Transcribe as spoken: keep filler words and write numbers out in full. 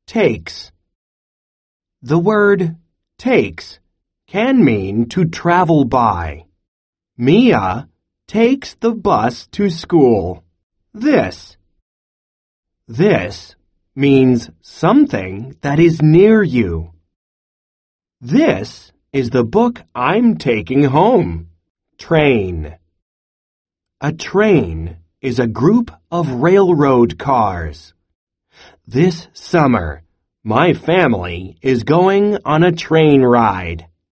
takes. The word takes can mean to travel by. Mia takes the bus to school. This. This means something that is near you. This is the book I'm taking home. Train. A train is a group of railroad cars. This summer, my family is going on a train ride.